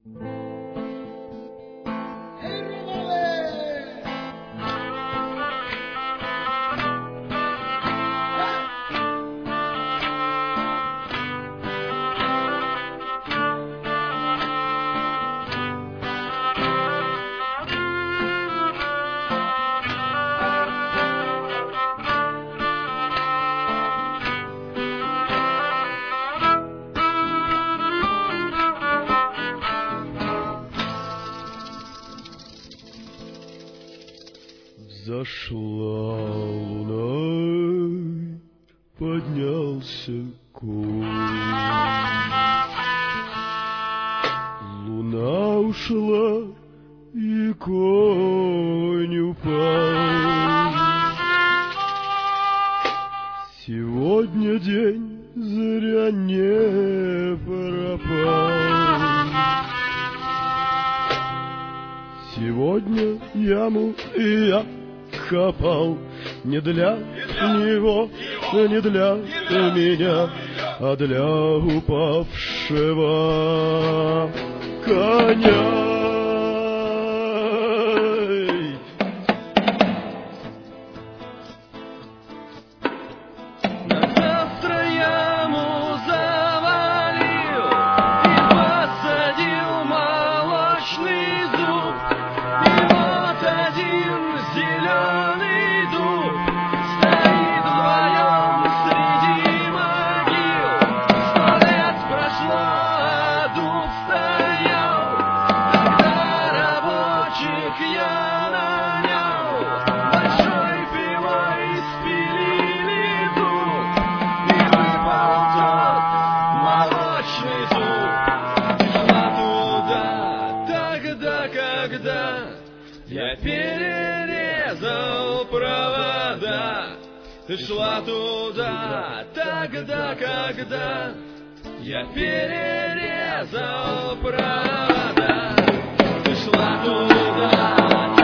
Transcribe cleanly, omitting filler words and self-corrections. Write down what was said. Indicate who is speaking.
Speaker 1: Зашла луна, поднялся конь. Луна ушла, и конь упал. Сегодня день зря не пропал. Сегодня яму и я копал не для него, не для меня, а для упавшего коня.
Speaker 2: Я перерезал провода, ты шла туда, тогда, когда я перерезал провода, ты шла туда.